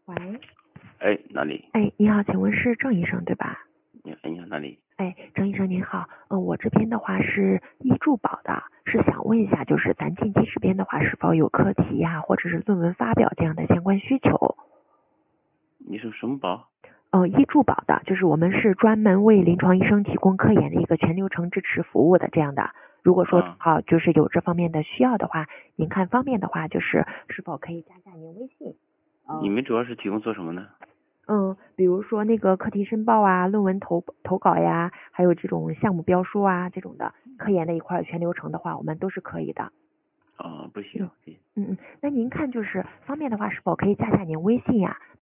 喂， 哎，哪里？ 哎，你好，请问是郑医生对吧？ 你好，哪里？ 哎，郑医生您好，我这边的话是医助保的，是想问一下，就是咱近期这边的话是否有课题呀，或者是论文发表这样的相关需求？ 你是什么保？ 医助保的，就是我们是专门为临床医生提供科研的一个全流程支持服务的这样的。如果说就是有这方面的需要的话，您看方便的话，就是是否可以加下您微信？ 你们主要是提供做什么呢？ 比如说那个课题申报啊、论文投稿呀，还有这种项目标书啊这种的科研的一块全流程的话，我们都是可以的。 不行。 那您看就是方便的话，是否可以加下您微信呀？